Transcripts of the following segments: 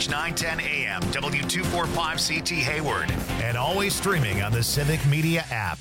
News 910 AM, W245CT Hayward, and always streaming on the Civic Media app.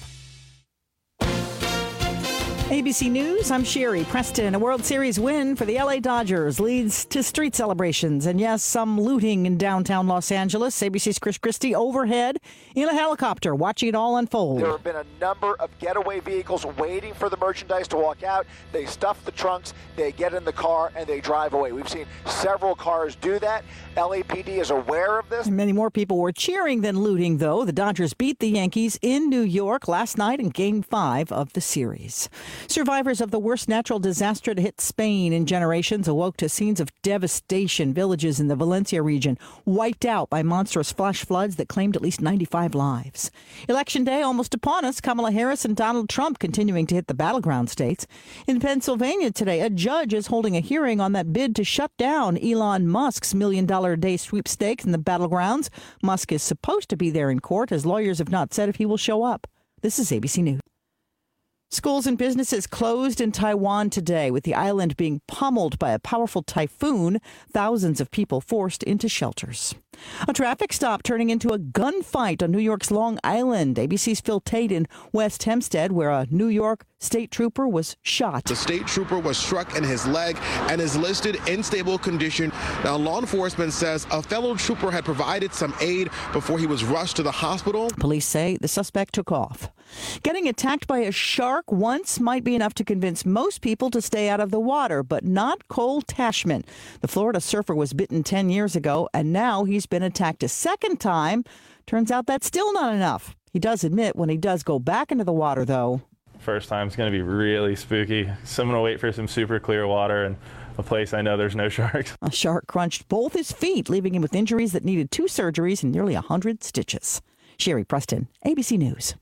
ABC News, I'm Sherry Preston. A World Series win for the LA Dodgers leads to street celebrations and, yes, some looting in downtown Los Angeles. ABC's Chris Christie overhead in a helicopter watching it all unfold. There have been a number of getaway vehicles waiting for the merchandise to walk out. They stuff the trunks, they get in the car, and they drive away. We've seen several cars do that. LAPD is aware of this. Many more people were cheering than looting, though. The Dodgers beat the Yankees in New York last night in Game 5 of the series. Survivors of the worst natural disaster to hit Spain in generations awoke to scenes of devastation. Villages in the Valencia region wiped out by monstrous flash floods that claimed at least 95 lives. Election day almost upon us. Kamala Harris and Donald Trump continuing to hit the battleground states. In Pennsylvania today, a judge is holding a hearing on that bid to shut down Elon Musk's $1 million a day sweepstakes in the battlegrounds. Musk is supposed to be there in court, as lawyers have not said if he will show up. This is ABC News. Schools and businesses closed in Taiwan today, with the island being pummeled by a powerful typhoon. Thousands of people forced into shelters. A traffic stop turning into a gunfight on New York's Long Island. ABC's Phil Tate in West Hempstead, where a New York state trooper was shot. The state trooper was struck in his leg and is listed in stable condition. Now, law enforcement says a fellow trooper had provided some aid before he was rushed to the hospital. Police say the suspect took off. Getting attacked by a shark once might be enough to convince most people to stay out of the water, but not Cole Tashman. The Florida surfer was bitten 10 years ago, and now he's been attacked a second time. Turns out that's still not enough. He does admit when he does go back into the water, though. First time's going to be really spooky. So I'm going to wait for some super clear water and a place I know there's no sharks. A shark crunched both his feet, leaving him with injuries that needed 2 surgeries and nearly 100 stitches. Sherry Preston, ABC News.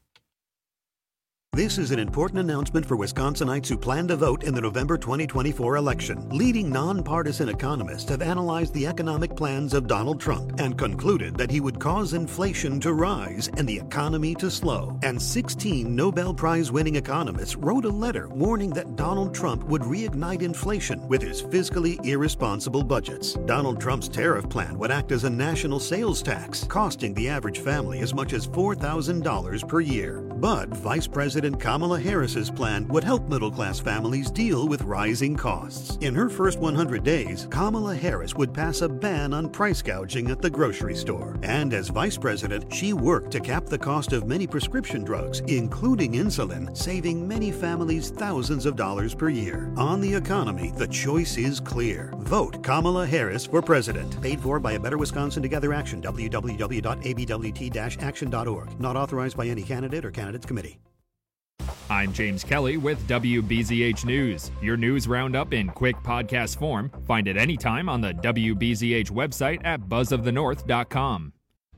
This is an important announcement for Wisconsinites who plan to vote in the November 2024 election. Leading nonpartisan economists have analyzed the economic plans of Donald Trump and concluded that he would cause inflation to rise and the economy to slow. And 16 Nobel Prize-winning economists wrote a letter warning that Donald Trump would reignite inflation with his fiscally irresponsible budgets. Donald Trump's tariff plan would act as a national sales tax, costing the average family as much as $4,000 per year. But Vice President Kamala Harris's plan would help middle-class families deal with rising costs. In her first 100 days, Kamala Harris would pass a ban on price gouging at the grocery store. And as vice president, she worked to cap the cost of many prescription drugs, including insulin, saving many families thousands of dollars per year. On the economy, the choice is clear. Vote Kamala Harris for president. Paid for by A Better Wisconsin Together Action, www.abwt-action.org. Not authorized by any candidate or candidates committee. I'm James Kelly with WBZH News, your news roundup in quick podcast form. Find it anytime on the WBZH website at buzzofthenorth.com.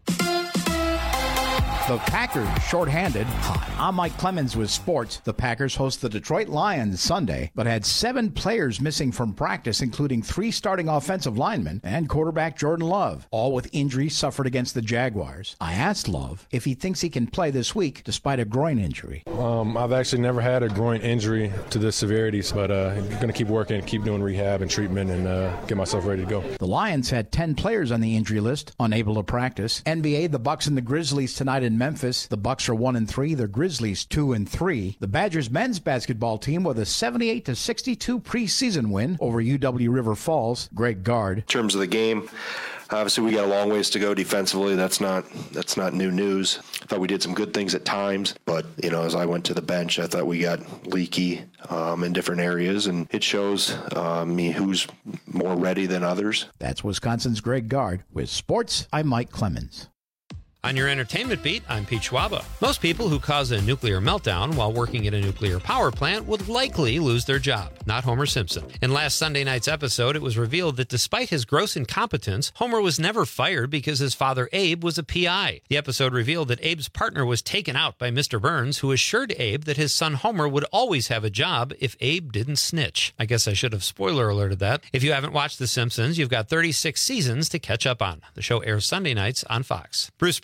The Packers shorthanded. Hi, I'm Mike Clemens with sports. The Packers host the Detroit Lions Sunday, but had 7 players missing from practice, including 3 starting offensive linemen and quarterback Jordan Love, all with injuries suffered against the Jaguars. I asked Love if he thinks he can play this week despite a groin injury. I've actually never had a groin injury to this severity, but I'm going to keep working, keep doing rehab and treatment, and get myself ready to go. The Lions had 10 players on the injury list unable to practice. NBA, the Bucks and the Grizzlies tonight in Memphis. The Bucks are 1-3. The Grizzlies 2-3. The Badgers men's basketball team with a 78-62 preseason win over UW River Falls. Greg Gard. In terms of the game, obviously we got a long ways to go defensively. That's not new news. I thought we did some good things at times, but as I went to the bench, I thought we got leaky in different areas, and it shows me who's more ready than others. That's Wisconsin's Greg Gard. With sports, I'm Mike Clemens. On your entertainment beat, I'm Pete Schwaba. Most people who cause a nuclear meltdown while working at a nuclear power plant would likely lose their job, not Homer Simpson. In last Sunday night's episode, it was revealed that despite his gross incompetence, Homer was never fired because his father Abe was a PI. The episode revealed that Abe's partner was taken out by Mr. Burns, who assured Abe that his son Homer would always have a job if Abe didn't snitch. I guess I should have spoiler alerted that. If you haven't watched The Simpsons, you've got 36 seasons to catch up on. The show airs Sunday nights on Fox. Bruce Springsteen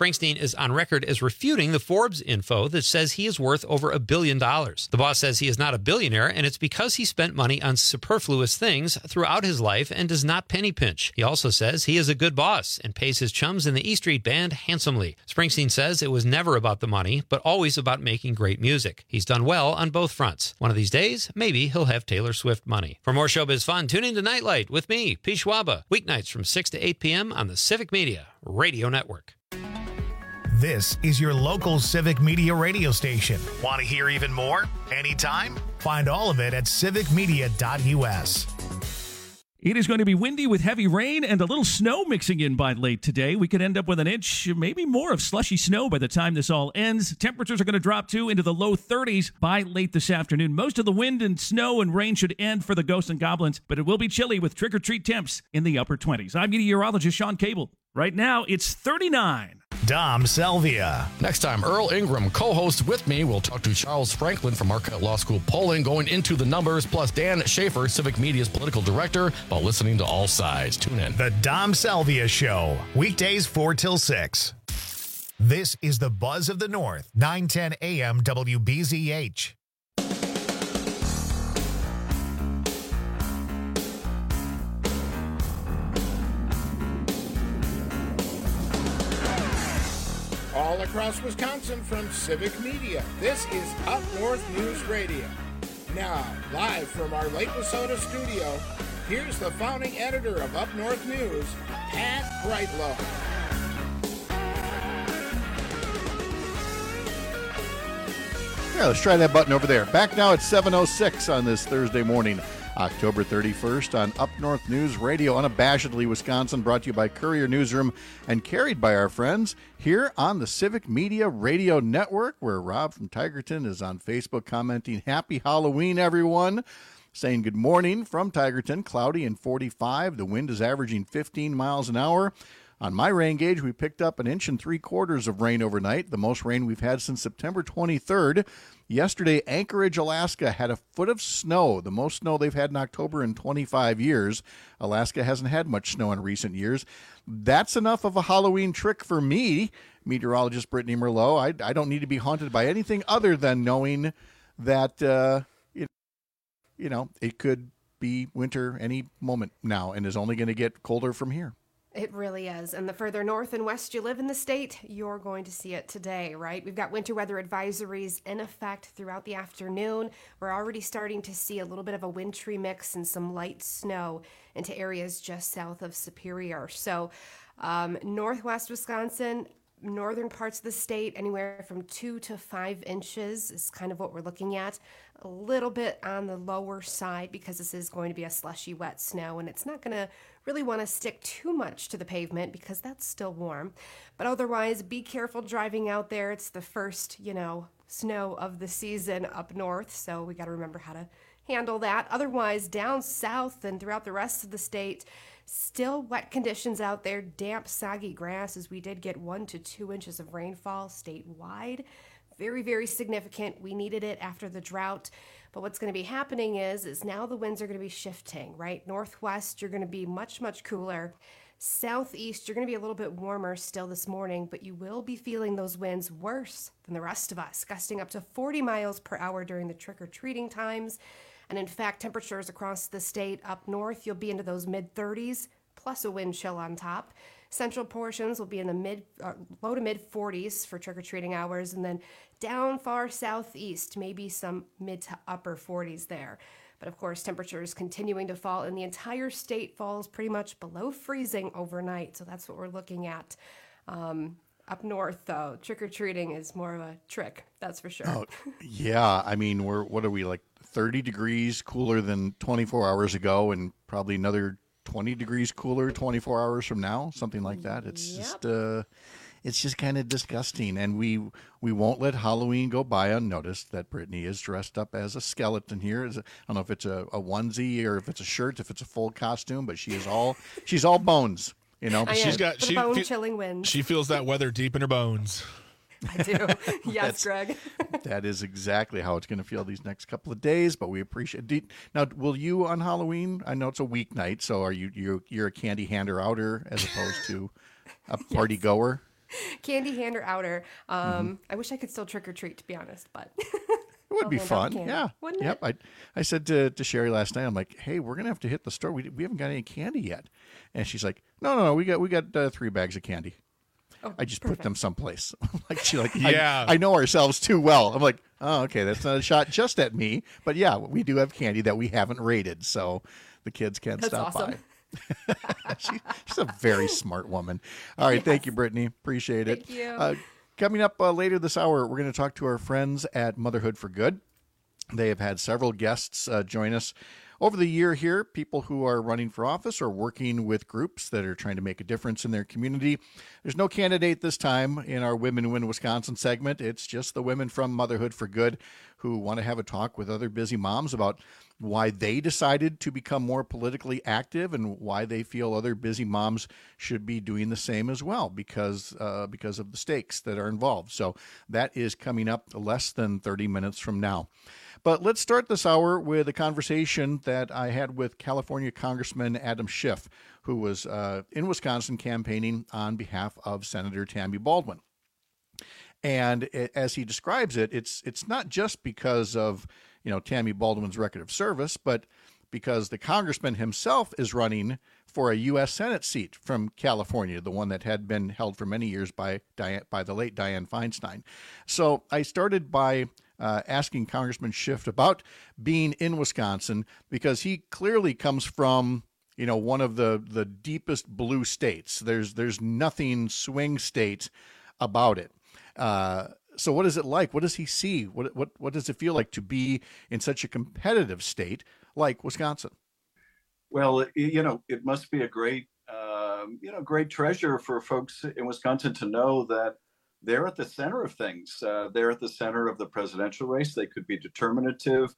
Springsteen is on record as refuting the Forbes info that says he is worth over $1 billion. The boss says he is not a billionaire, and it's because he spent money on superfluous things throughout his life and does not penny pinch. He also says he is a good boss and pays his chums in the E Street Band handsomely. Springsteen says it was never about the money, but always about making great music. He's done well on both fronts. One of these days, maybe he'll have Taylor Swift money. For more showbiz fun, tune in to Nightlight with me, Pete Schwaba, weeknights from 6 to 8 p.m. on the Civic Media Radio Network. This is your local Civic Media radio station. Want to hear even more? Anytime? Find all of it at civicmedia.us. It is going to be windy with heavy rain and a little snow mixing in by late today. We could end up with an inch, maybe more of slushy snow by the time this all ends. Temperatures are going to drop too into the low 30s by late this afternoon. Most of the wind and snow and rain should end for the Ghosts and Goblins, but it will be chilly with trick-or-treat temps in the upper 20s. I'm meteorologist Sean Cable. Right now, it's 39. Dom Selvia. Next time, Earl Ingram, co-host with me, will talk to Charles Franklin from Marquette Law School polling, going into the numbers, plus Dan Schaefer, Civic Media's political director, about listening to all sides. Tune in. The Dom Selvia Show, weekdays 4 till 6. This is the Buzz of the North, 910 a.m. WBZH. All across Wisconsin from Civic Media, this is Up North News Radio. Now, live from our Lake Wissota studio, here's the founding editor of Up North News, Pat Brightlow. Yeah, let's try that button over there. Back now at 7:06 on this Thursday morning, October 31st on Up North News Radio, unabashedly Wisconsin, brought to you by Courier Newsroom and carried by our friends here on the Civic Media Radio Network, where Rob from Tigerton is on Facebook commenting, "Happy Halloween, everyone." Saying good morning from Tigerton, cloudy and 45. The wind is averaging 15 miles an hour. On my rain gauge, we picked up 1 3/4 inches of rain overnight, the most rain we've had since September 23rd. Yesterday, Anchorage, Alaska had a foot of snow, the most snow they've had in October in 25 years. Alaska hasn't had much snow in recent years. That's enough of a Halloween trick for me, meteorologist Brittany Merlot. I don't need to be haunted by anything other than knowing that, it could be winter any moment now and is only going to get colder from here. It really is. And the further north and west you live in the state, you're going to see it today, right? We've got winter weather advisories in effect throughout the afternoon. We're already starting to see a little bit of a wintry mix and some light snow into areas just south of Superior. So northwest Wisconsin, northern parts of the state, anywhere from 2 to 5 inches is kind of what we're looking at. A little bit on the lower side because this is going to be a slushy, wet snow, and it's not going to really want to stick too much to the pavement because that's still warm. But otherwise, be careful driving out there. It's the first, snow of the season up north, so we got to remember how to handle that. Otherwise, down south and throughout the rest of the state, still wet conditions out there, damp, soggy grass, as we did get 1 to 2 inches of rainfall statewide. Very, very significant. We needed it after the drought. But what's going to be happening is now the winds are going to be shifting, right? Northwest, you're going to be much, much cooler. Southeast, you're going to be a little bit warmer still this morning, but you will be feeling those winds worse than the rest of us, gusting up to 40 miles per hour during the trick-or-treating times. And in fact, temperatures across the state up north, you'll be into those mid-30s, plus a wind chill on top. Central portions will be in the low to mid 40s for trick-or-treating hours, and then down far southeast, maybe some mid to upper 40s there. But of course, temperatures continuing to fall, and the entire state falls pretty much below freezing overnight. So that's what we're looking at. Up north, though, trick-or-treating is more of a trick, that's for sure. Oh, yeah, I mean, what are we, like 30 degrees cooler than 24 hours ago, and probably another 20 degrees cooler 24 hours from now, something like that. It's just kind of disgusting, and we won't let Halloween go by unnoticed. That Brittany is dressed up as a skeleton here. I don't know if it's a onesie or if it's a shirt, if it's a full costume, but she's all bones. She's got bone-chilling wind. She feels that weather deep in her bones. I do. Yes, Greg. That is exactly how it's going to feel these next couple of days, but we appreciate it. Now, will you on Halloween? I know it's a weeknight, so are you're a candy hander outer as opposed to a party goer? Candy hander outer. I wish I could still trick or treat, to be honest, but It would be fun. Yeah. Wouldn't Yep. it? I said to Sherry last night, I'm like, hey, we're going to have to hit the store. We haven't got any candy yet. And she's like, no, we got 3 bags of candy. Oh, I just perfect. put them someplace. Yeah. I know ourselves too well. I'm like, oh, okay, that's not a shot just at me. But yeah, we do have candy that we haven't raided, so the kids can't That's stop awesome. by. She's a very smart woman. All right, Thank you, Brittany. Appreciate it. Thank you. Coming up later this hour, we're going to talk to our friends at Motherhood for Good. They have had several guests join us over the year here, people who are running for office or working with groups that are trying to make a difference in their community. There's no candidate this time in our Women Win Wisconsin segment. It's just the women from Motherhood for Good who want to have a talk with other busy moms about why they decided to become more politically active and why they feel other busy moms should be doing the same as well because of the stakes that are involved. So that is coming up less than 30 minutes from now. But let's start this hour with a conversation that I had with California Congressman Adam Schiff, who was in Wisconsin campaigning on behalf of Senator Tammy Baldwin. And as he describes it, it's not just because of Tammy Baldwin's record of service, but because the congressman himself is running for a U.S. Senate seat from California, the one that had been held for many years by the late Dianne Feinstein. So I started by asking Congressman Schiff about being in Wisconsin because he clearly comes from one of the deepest blue states. There's nothing swing state about it. So what is it like? What does he see? What does it feel like to be in such a competitive state like Wisconsin? Well, it must be a great, great treasure for folks in Wisconsin to know that they're at the center of things. They're at the center of the presidential race. They could be determinative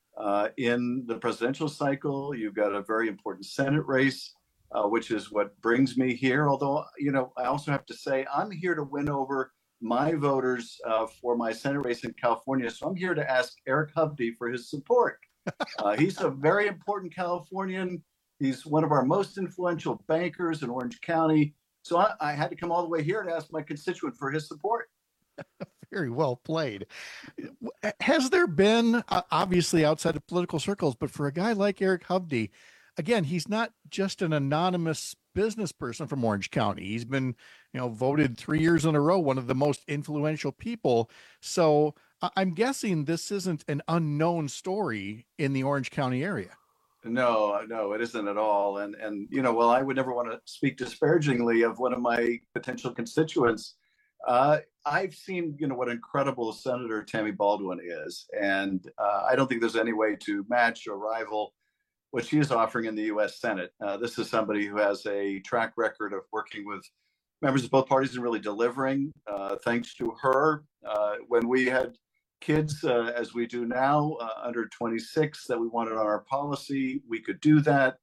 in the presidential cycle. You've got a very important Senate race, which is what brings me here. Although, I also have to say I'm here to win over my voters for my Senate race in California. So I'm here to ask Eric Hovde for his support. He's a very important Californian. He's one of our most influential bankers in Orange County. So I had to come all the way here to ask my constituent for his support. Very well played. Has there been, obviously outside of political circles, but for a guy like Eric Hovde, again, he's not just an anonymous business person from Orange County. He's been, voted 3 years in a row, one of the most influential people. So I'm guessing this isn't an unknown story in the Orange County area. No, it isn't at all. And well, I would never want to speak disparagingly of one of my potential constituents. I've seen, what incredible Senator Tammy Baldwin is. And I don't think there's any way to match or rival what she is offering in the U.S. Senate. This is somebody who has a track record of working with members of both parties and really delivering. Thanks to her, when we had kids, as we do now, under 26 that we wanted on our policy, we could do that.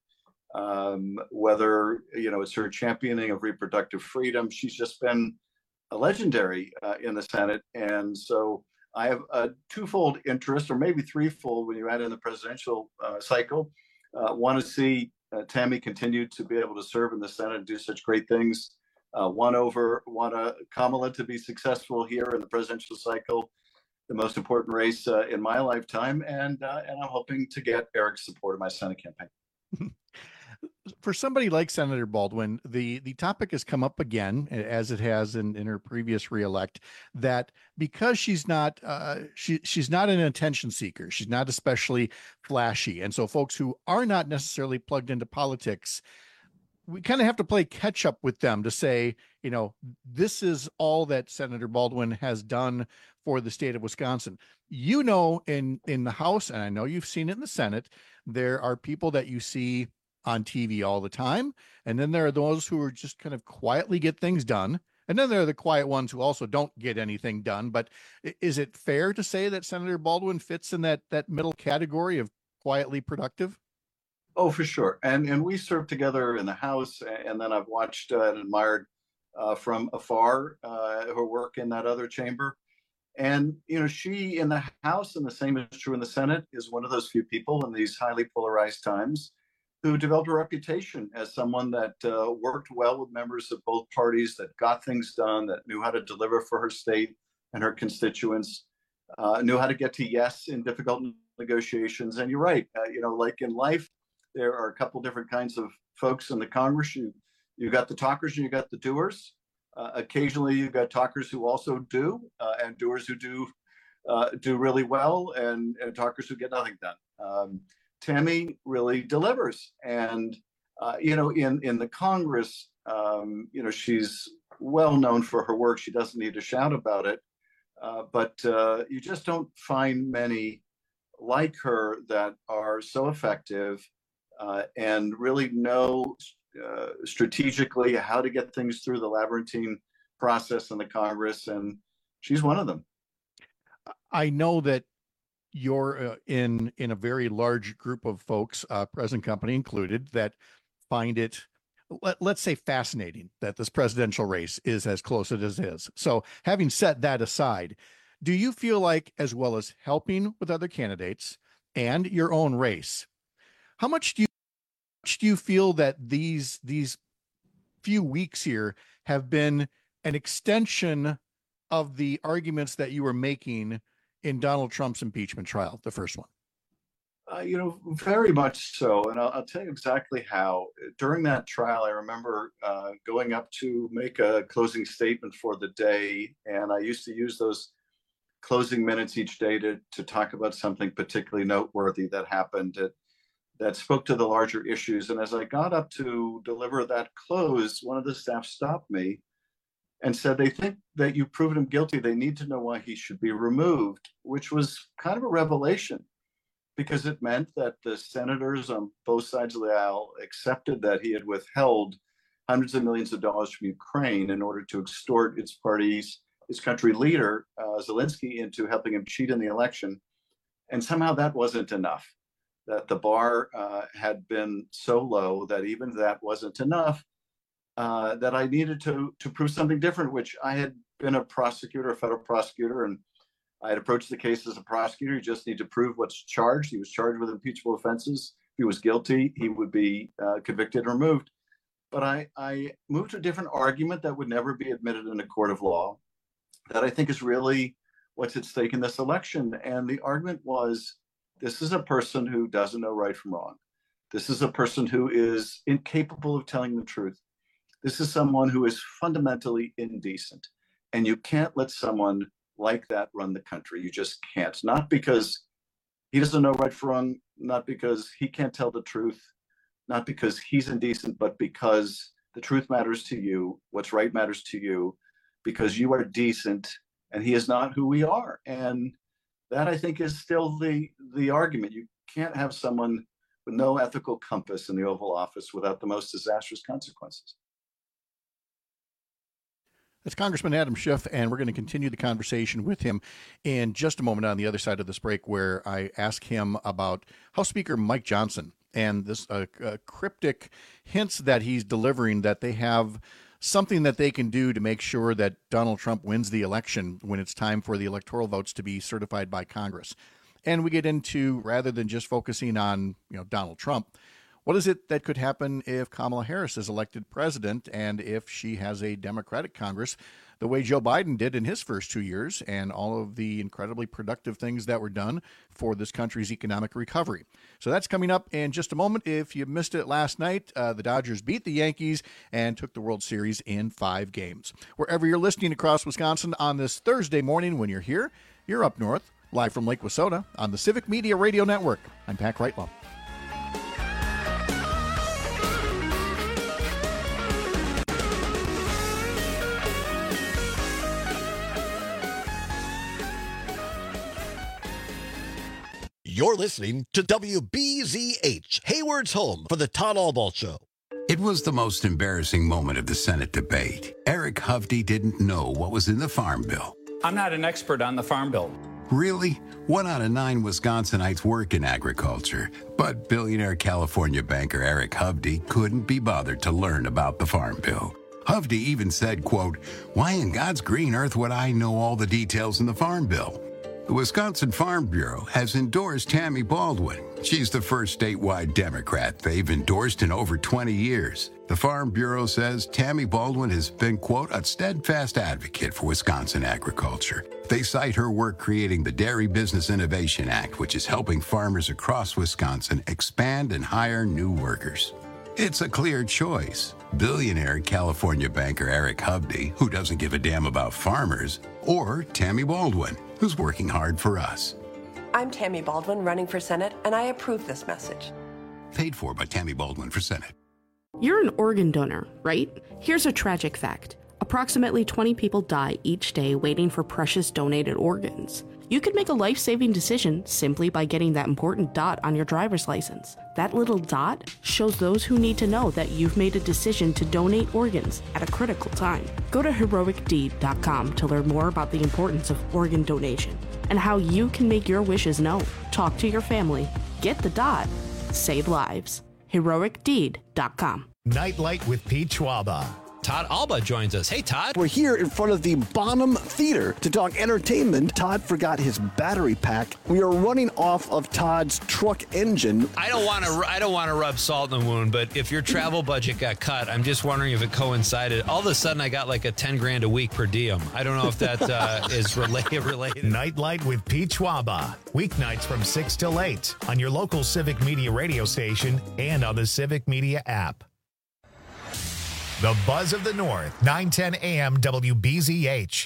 Whether, it's her championing of reproductive freedom, she's just been a legendary in the Senate. And so I have a twofold interest, or maybe threefold when you add in the presidential cycle. Want to see Tammy continue to be able to serve in the Senate and do such great things. Want Kamala to be successful here in the presidential cycle, the most important race in my lifetime, and I'm hoping to get Eric's support in my Senate campaign. For somebody like Senator Baldwin, the topic has come up again, as it has in her previous reelect, that because she's not she's not an attention seeker, she's not especially flashy, and so folks who are not necessarily plugged into politics, we kind of have to play catch up with them to say, this is all that Senator Baldwin has done for the state of Wisconsin. In the House, and I know you've seen it in the Senate, there are people that you see on TV all the time. And then there are those who are just kind of quietly get things done. And then there are the quiet ones who also don't get anything done. But is it fair to say that Senator Baldwin fits in that middle category of quietly productive? Oh, for sure. And we served together in the House, and then I've watched and admired from afar her work in that other chamber. And, she in the House, and the same is true in the Senate, is one of those few people in these highly polarized times who developed a reputation as someone that worked well with members of both parties, that got things done, that knew how to deliver for her state and her constituents, knew how to get to yes in difficult negotiations. And you're right, like in life, there are a couple different kinds of folks in the Congress. You got the talkers and you got the doers. Occasionally, you got talkers who also do, and doers who do really well, and talkers who get nothing done. Tammy really delivers, and in the Congress, she's well known for her work. She doesn't need to shout about it, but you just don't find many like her that are so effective and really know strategically how to get things through the labyrinthine process in the Congress, and she's one of them. I know that you're in a very large group of folks, present company included, that find it, let's say, fascinating that this presidential race is as close as it is. So having set that aside, do you feel like, as well as helping with other candidates and your own race, how much do you feel that these few weeks here have been an extension of the arguments that you were making in Donald Trump's impeachment trial, the first one? Very much so. And I'll tell you exactly how. During that trial, I remember going up to make a closing statement for the day. And I used to use those closing minutes each day to talk about something particularly noteworthy that happened that spoke to the larger issues. And as I got up to deliver that close, one of the staff stopped me and said, they think that you've proven him guilty. They need to know why he should be removed, which was kind of a revelation, because it meant that the senators on both sides of the aisle accepted that he had withheld hundreds of millions of dollars from Ukraine in order to extort its country leader, Zelensky, into helping him cheat in the election. And somehow that wasn't enough, that the bar had been so low that even that wasn't enough. That I needed to prove something different, which I had been a federal prosecutor, and I had approached the case as a prosecutor. You just need to prove what's charged. He was charged with impeachable offenses. If he was guilty, he would be convicted and removed. But I moved to a different argument that would never be admitted in a court of law, that I think is really what's at stake in this election. And the argument was, this is a person who doesn't know right from wrong. This is a person who is incapable of telling the truth. This is someone who is fundamentally indecent, and you can't let someone like that run the country. You just can't. Not because he doesn't know right from wrong, not because he can't tell the truth, not because he's indecent, but because the truth matters to you, what's right matters to you, because you are decent and he is not who we are. And that, I think, is still the argument. You can't have someone with no ethical compass in the Oval Office without the most disastrous consequences. That's Congressman Adam Schiff, and we're going to continue the conversation with him in just a moment on the other side of this break, where I ask him about House Speaker Mike Johnson and this cryptic hints that he's delivering that they have something that they can do to make sure that Donald Trump wins the election when it's time for the electoral votes to be certified by Congress. And we get into, rather than just focusing on Donald Trump, what is it that could happen if Kamala Harris is elected president and if she has a Democratic Congress the way Joe Biden did in his first 2 years, and all of the incredibly productive things that were done for this country's economic recovery? So that's coming up in just a moment. If you missed it last night, the Dodgers beat the Yankees and took the World Series in 5 games. Wherever you're listening across Wisconsin on this Thursday morning, when you're here, you're up north, live from Lake Wissota on the Civic Media Radio Network. I'm Pat Kreitlow. You're listening to WBZH, Hayward's home for the Todd Albaugh Show. It was the most embarrassing moment of the Senate debate. Eric Hovde didn't know what was in the Farm Bill. I'm not an expert on the Farm Bill. Really? 1 out of 9 Wisconsinites work in agriculture, but billionaire California banker Eric Hovde couldn't be bothered to learn about the Farm Bill. Hovde even said, quote, "Why in God's green earth would I know all the details in the Farm Bill?" The Wisconsin Farm Bureau has endorsed Tammy Baldwin. She's the first statewide Democrat they've endorsed in over 20 years. The Farm Bureau says Tammy Baldwin has been, quote, a steadfast advocate for Wisconsin agriculture. They cite her work creating the Dairy Business Innovation Act, which is helping farmers across Wisconsin expand and hire new workers. It's a clear choice. Billionaire California banker Eric Hovde, who doesn't give a damn about farmers, or Tammy Baldwin, who's working hard for us. I'm Tammy Baldwin, running for Senate, and I approve this message. Paid for by Tammy Baldwin for Senate. You're an organ donor, right? Here's a tragic fact. Approximately 20 people die each day waiting for precious donated organs. You could make a life-saving decision simply by getting that important dot on your driver's license. That little dot shows those who need to know that you've made a decision to donate organs at a critical time. Go to heroicdeed.com to learn more about the importance of organ donation and how you can make your wishes known. Talk to your family. Get the dot. Save lives. heroicdeed.com. Nightlight with Pete Schwaba. Todd Alba joins us. Hey, Todd. We're here in front of the Bonham Theater to talk entertainment. Todd forgot his battery pack. We are running off of Todd's truck engine. I don't want to rub salt in the wound, but if your travel budget got cut, I'm just wondering if it coincided. All of a sudden, I got like a $10,000 a week per diem. I don't know if that is related. Nightlight with Pete Schwaba. Weeknights from 6 till 8 on your local Civic Media radio station and on the Civic Media app. The Buzz of the North, 910 AM WBZH.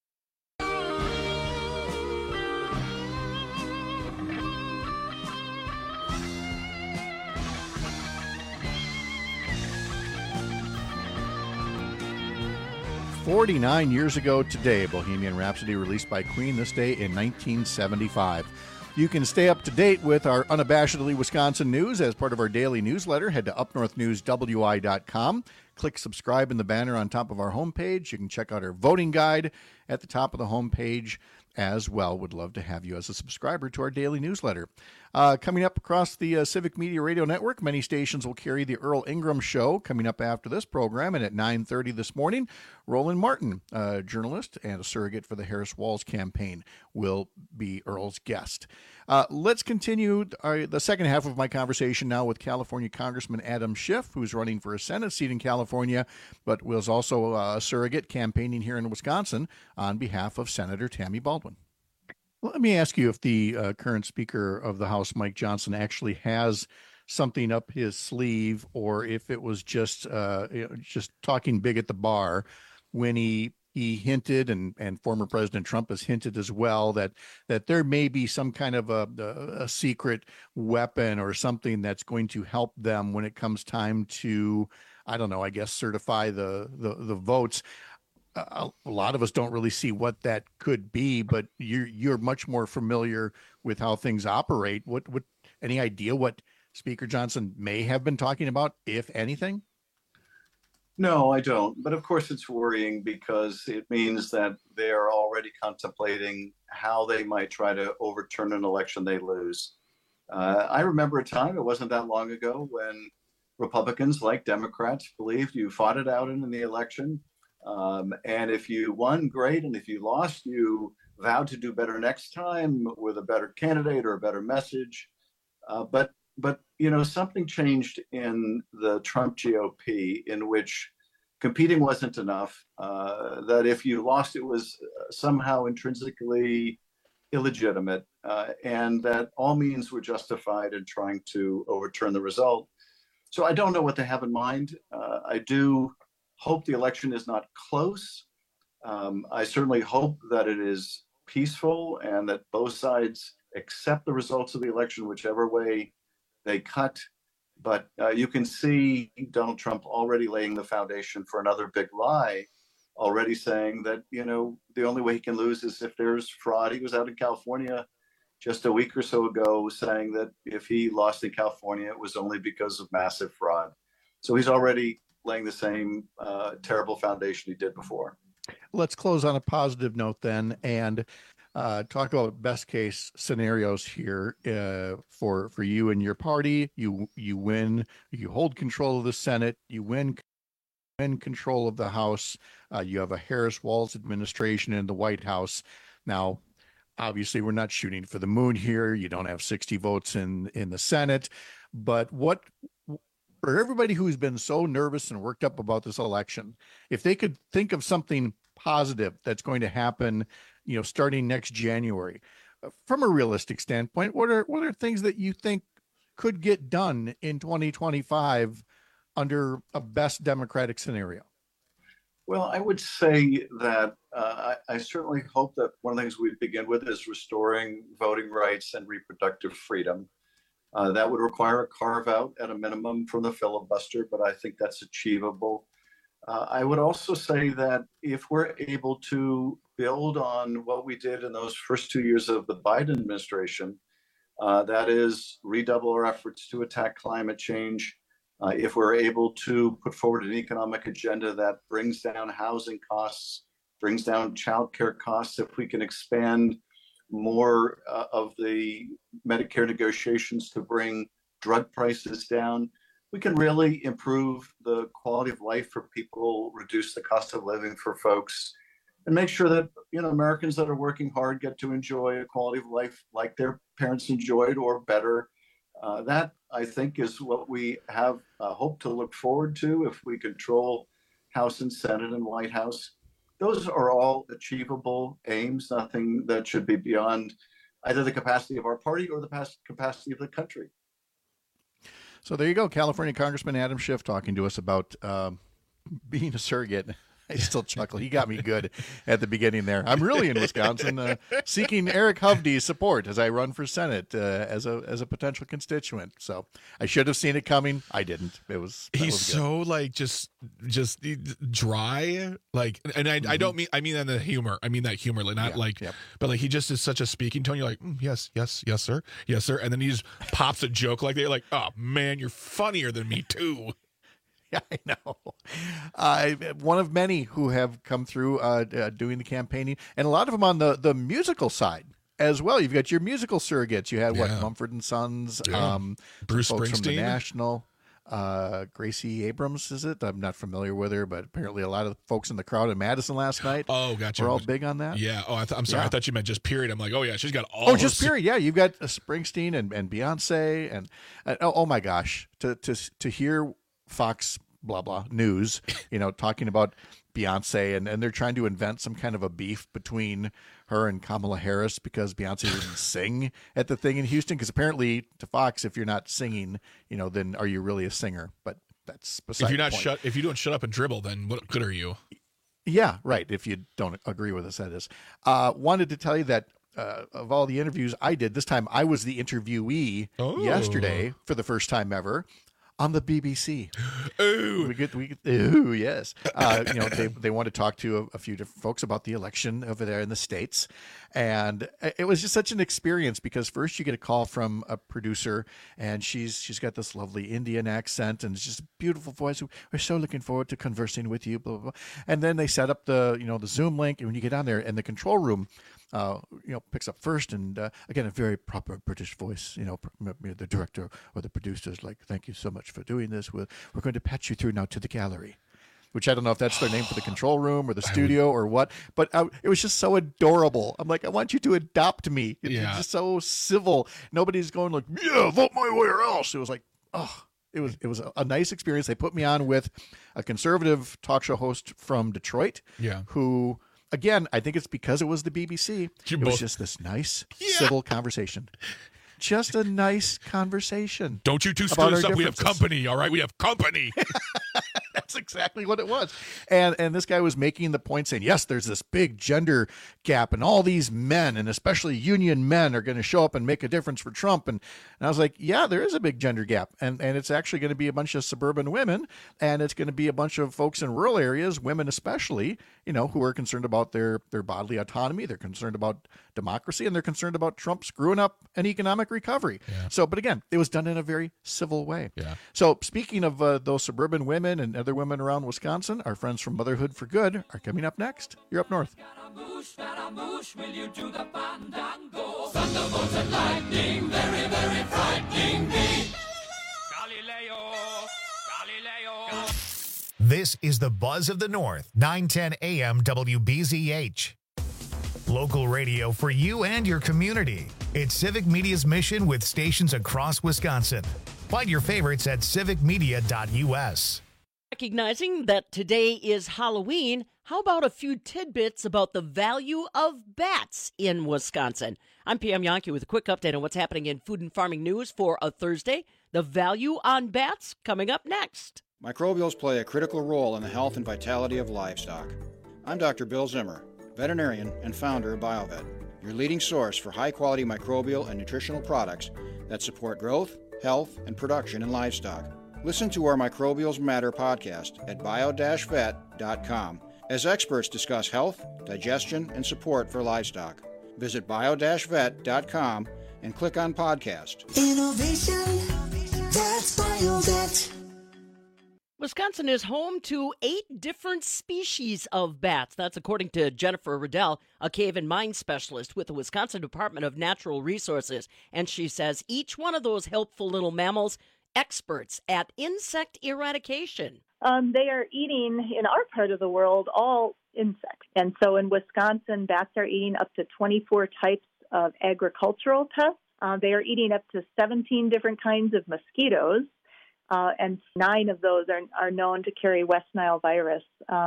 "49 years ago today, Bohemian Rhapsody released by Queen, this day in 1975. You can stay up to date with our unabashedly Wisconsin news as part of our daily newsletter. Head to upnorthnewswi.com. Click subscribe in the banner on top of our homepage. You can check out our voting guide at the top of the homepage as well. Would love to have you as a subscriber to our daily newsletter. Coming up across the Civic Media Radio Network, many stations will carry the Earl Ingram Show coming up after this program. And at 9:30 this morning, Roland Martin, a journalist and a surrogate for the Harris-Walz campaign, will be Earl's guest. Let's continue the second half of my conversation now with California Congressman Adam Schiff, who's running for a Senate seat in California, but was also a surrogate campaigning here in Wisconsin on behalf of Senator Tammy Baldwin. Let me ask you if the current Speaker of the House, Mike Johnson, actually has something up his sleeve, or if it was just talking big at the bar when he hinted, and former President Trump has hinted as well, that there may be some kind of a secret weapon or something that's going to help them when it comes time to, I don't know, I guess certify the votes. A lot of us don't really see what that could be, but you're much more familiar with how things operate. What any idea what Speaker Johnson may have been talking about, if anything? No, I don't. But of course, it's worrying because it means that they are already contemplating how they might try to overturn an election they lose. I remember a time, it wasn't that long ago, when Republicans, like Democrats, believed you fought it out in the election. And if you won, great. And if you lost, you vowed to do better next time with a better candidate or a better message. But something changed in the Trump GOP, in which competing wasn't enough, that if you lost, it was somehow intrinsically illegitimate, and that all means were justified in trying to overturn the result. So I don't know what they have in mind. I do hope the election is not close. I certainly hope that it is peaceful and that both sides accept the results of the election, whichever way they cut. But you can see Donald Trump already laying the foundation for another big lie, already saying that, the only way he can lose is if there's fraud. He was out in California just a week or so ago saying that if he lost in California, it was only because of massive fraud. So he's already laying the same terrible foundation he did before. Let's close on a positive note then, and talk about best case scenarios here for you and your party. You win, you hold control of the Senate, you win control of the House. You have a Harris-Walz administration in the White House. Now, obviously we're not shooting for the moon here. You don't have 60 votes in the Senate, but what for everybody who's been so nervous and worked up about this election, if they could think of something positive that's going to happen, starting next January, from a realistic standpoint, what are things that you think could get done in 2025 under a best Democratic scenario? Well, I would say that I certainly hope that one of the things we begin with is restoring voting rights and reproductive freedom. That would require a carve out at a minimum from the filibuster, but I think that's achievable. I would also say that if we're able to build on what we did in those first 2 years of the Biden administration, that is redouble our efforts to attack climate change. If we're able to put forward an economic agenda that brings down housing costs, brings down childcare costs, if we can expand more of the Medicare negotiations to bring drug prices down, we can really improve the quality of life for people, reduce the cost of living for folks, and make sure that Americans that are working hard get to enjoy a quality of life like their parents enjoyed or better. That, I think, is what we have hope to look forward to if we control House and Senate and White House. Those are all achievable aims, nothing that should be beyond either the capacity of our party or the capacity of the country. So there you go. California Congressman Adam Schiff talking to us about being a surrogate. I still chuckle. He got me good at the beginning there. I'm really in Wisconsin, seeking Eric Hovde's support as I run for Senate as a potential constituent. So I should have seen it coming. I didn't. He's so like just dry, like, and I don't mean in the humor. I mean that humor, like not but like he just is such a speaking tone. You're like, yes, sir, and then he just pops a joke like that. You're like, oh man, you're funnier than me too. Yeah, I know. One of many who have come through doing the campaigning, and a lot of them on the musical side as well. You've got your musical surrogates. You had Mumford & Sons, Bruce folks Springsteen, from the National, Gracie Abrams, is it? I'm not familiar with her, but apparently a lot of folks in the crowd in Madison last night. Oh, gotcha. We're all big on that. Yeah. Oh, I'm sorry. Yeah. I thought you meant just period. I'm like, oh yeah, she's got all. Oh, just period. Yeah, you've got Springsteen and Beyonce, and oh my gosh, to hear Fox blah blah news, talking about Beyonce, and they're trying to invent some kind of a beef between her and Kamala Harris because Beyonce didn't sing at the thing in Houston. Because apparently, to Fox, if you're not singing, then are you really a singer? But that's beside the point. If you don't shut up and dribble, then what good are you? Yeah, right. If you don't agree with us, that is. Wanted to tell you that. Of all the interviews I did, this time I was the interviewee yesterday for the first time ever. On the BBC. Ooh. Ooh, yes. They want to talk to a few different folks about the election over there in the States. And it was just such an experience because first you get a call from a producer and she's got this lovely Indian accent and it's just a beautiful voice. We're so looking forward to conversing with you, blah, blah, blah. And then they set up the Zoom link, and when you get on there in the control room, picks up first, and again, a very proper British voice. The director or the producer's like, "Thank you so much for doing this. We're going to patch you through now to the gallery," which I don't know if that's their name for the control room or the studio or what. But it was just so adorable. I'm like, I want you to adopt me. It's just so civil. Nobody's going like, "Yeah, vote my way or else." It was like, oh. It was a nice experience. They put me on with a conservative talk show host from Detroit, who. Again, I think it's because it was the BBC. It was just this nice, civil conversation. Just a nice conversation. Don't you two screw this up. We have company, all right? We have company. That's exactly what it was. And this guy was making the point saying, yes, there's this big gender gap, and all these men, and especially union men, are going to show up and make a difference for Trump. And I was like, yeah, there is a big gender gap. And it's actually going to be a bunch of suburban women, and it's going to be a bunch of folks in rural areas, women especially, who are concerned about their bodily autonomy. They're concerned about democracy, and they're concerned about Trump screwing up an economic recovery. Yeah. So, but again, it was done in a very civil way. Yeah. So speaking of those suburban women and other women around Wisconsin, our friends from Motherhood for Good are coming up next. You're up north. Scaramouche, will you do the fandango? Thunderbolts and lightning, very, very frightening me. Galileo. This is the Buzz of the North, 910 AM WBZH. Local radio for you and your community. It's Civic Media's mission with stations across Wisconsin. Find your favorites at civicmedia.us. Recognizing that today is Halloween, how about a few tidbits about the value of bats in Wisconsin? I'm Pam Yankee with a quick update on what's happening in food and farming news for a Thursday. The value on bats coming up next. Microbials play a critical role in the health and vitality of livestock. I'm Dr. Bill Zimmer, veterinarian and founder of BioVet, your leading source for high-quality microbial and nutritional products that support growth, health, and production in livestock. Listen to our Microbials Matter podcast at bio-vet.com as experts discuss health, digestion, and support for livestock. Visit bio-vet.com and click on podcast. Innovation, that's BioVet. Wisconsin is home to 8 different species of bats. That's according to Jennifer Riddell, a cave and mine specialist with the Wisconsin Department of Natural Resources. And she says each one of those helpful little mammals, experts at insect eradication. They are eating, in our part of the world, all insects. And so in Wisconsin, bats are eating up to 24 types of agricultural pests. They are eating up to 17 different kinds of mosquitoes. And 9 of those are known to carry West Nile virus.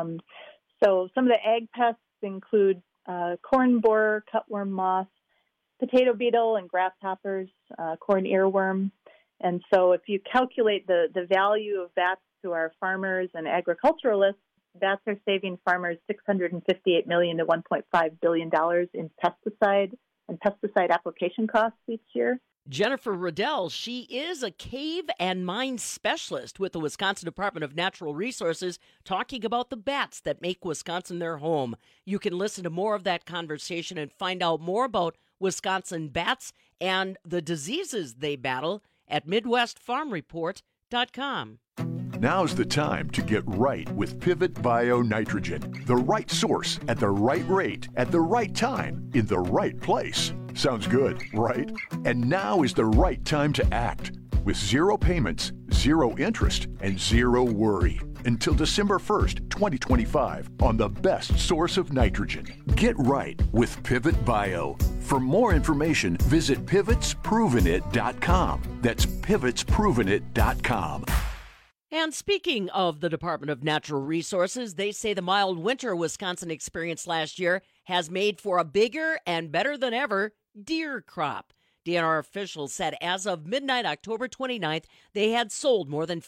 So some of the ag pests include corn borer, cutworm moth, potato beetle, and grasshoppers, corn earworm. And so if you calculate the value of bats to our farmers and agriculturalists, bats are saving farmers $658 million to $1.5 billion in pesticide application costs each year. Jennifer Riddell, she is a cave and mine specialist with the Wisconsin Department of Natural Resources, talking about the bats that make Wisconsin their home. You can listen to more of that conversation and find out more about Wisconsin bats and the diseases they battle at MidwestFarmReport.com. Now's the time to get right with Pivot Bio Nitrogen. The right source at the right rate at the right time in the right place. Sounds good, right? And now is the right time to act. With 0 payments, 0 interest, and 0 worry. Until December 1st, 2025 on the best source of nitrogen. Get right with Pivot Bio. For more information, visit pivotsprovenit.com. That's pivotsprovenit.com. And speaking of the Department of Natural Resources, they say the mild winter Wisconsin experienced last year has made for a bigger and better than ever deer crop. DNR officials said as of midnight, October 29th, they had sold more than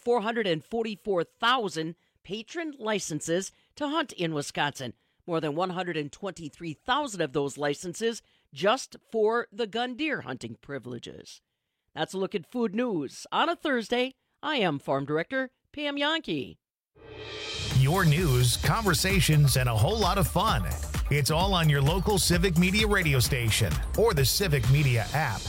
444,000 patron licenses to hunt in Wisconsin. More than 123,000 of those licenses just for the gun deer hunting privileges. That's a look at food news on a Thursday. I am Farm Director Pam Yankee. Your news, conversations, and a whole lot of fun. It's all on your local Civic Media radio station or the Civic Media app.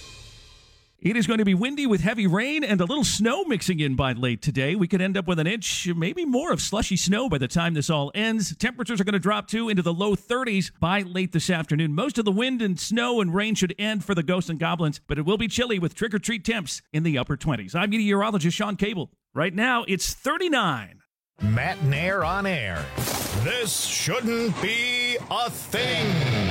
It is going to be windy with heavy rain and a little snow mixing in by late today. We could end up with an inch, maybe more of slushy snow by the time this all ends. Temperatures are going to drop to into the low 30s by late this afternoon. Most of the wind and snow and rain should end for the Ghosts and Goblins, but it will be chilly with trick-or-treat temps in the upper 20s. I'm meteorologist Sean Cable. Right now, it's 39. Matt Nair on air. This shouldn't be a thing.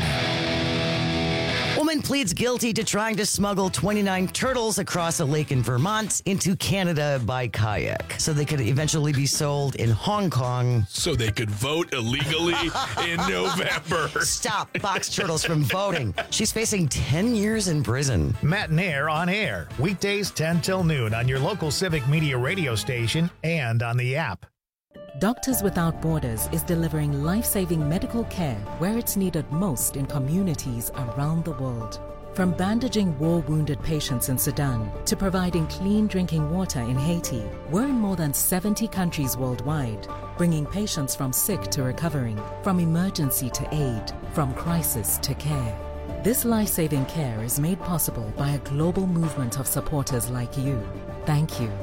Woman pleads guilty to trying to smuggle 29 turtles across a lake in Vermont into Canada by kayak so they could eventually be sold in Hong Kong. So they could vote illegally in November. Stop box turtles from voting. She's facing 10 years in prison. Matt Nair on air. Weekdays 10 till noon on your local Civic Media radio station and on the app. Doctors Without Borders is delivering life-saving medical care where it's needed most in communities around the world. From bandaging war-wounded patients in Sudan to providing clean drinking water in Haiti, we're in more than 70 countries worldwide, bringing patients from sick to recovering, from emergency to aid, from crisis to care. This life-saving care is made possible by a global movement of supporters like you. Thank you.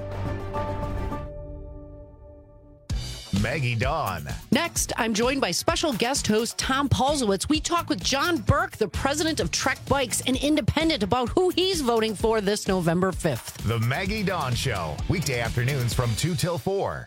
Maggie Dawn. Next, I'm joined by special guest host Tom Paulzowitz. We talk with John Burke, the president of Trek Bikes, an independent, about who he's voting for this November 5th. The Maggie Dawn Show, weekday afternoons from 2 till 4.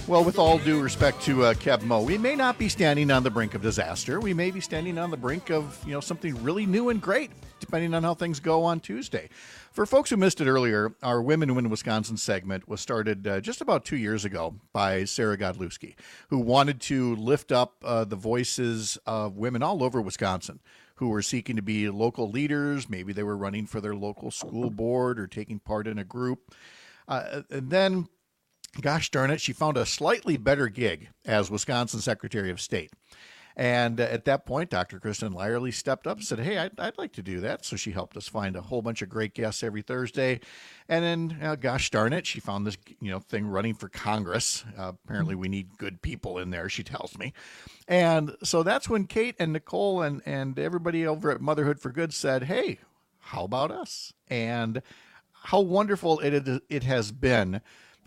Well, with all due respect to Kev Mo, we may not be standing on the brink of disaster. We may be standing on the brink of, something really new and great, depending on how things go on Tuesday. For folks who missed it earlier, our Women Win Wisconsin segment was started just about 2 years ago by Sarah Godlewski, who wanted to lift up the voices of women all over Wisconsin who were seeking to be local leaders. Maybe they were running for their local school board or taking part in a group. And then, gosh darn it, she found a slightly better gig as Wisconsin Secretary of State. And at that point, Dr. Kristen Lyerly stepped up and said, hey, I'd like to do that. So she helped us find a whole bunch of great guests every Thursday. And then, gosh darn it, she found this thing running for Congress. Apparently we need good people in there, she tells me. And so that's when Kate and Nicole and everybody over at Motherhood for Good said, hey, how about us? And how wonderful it has been